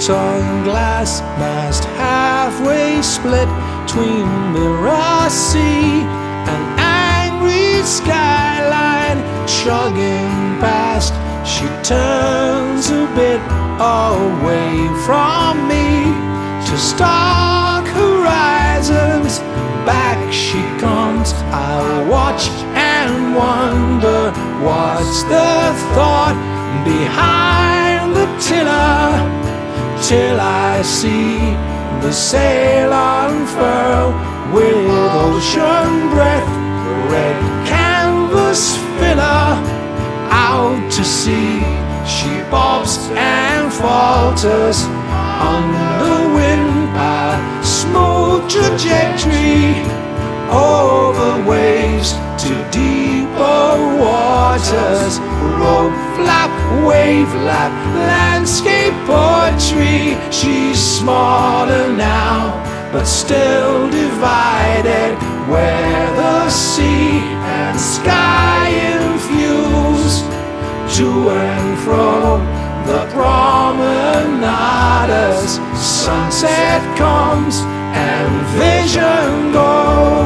Sunglass mast halfway split between mirror sea and angry skyline chugging past. She turns a bit away from me to stark horizons. Back she comes. I watch and wonder what's the thought behind the tiller, till I see the sail unfurl with ocean breath, red canvas filler. Out to sea she bobs and falters under wind pile, smooth trajectory over waves to deeper waters. Rope flap, wave lap, landscape poetry. She's smaller now, but still divided, where the sea and sky infuse. To and fro the promenade as sunset comes and vision goes.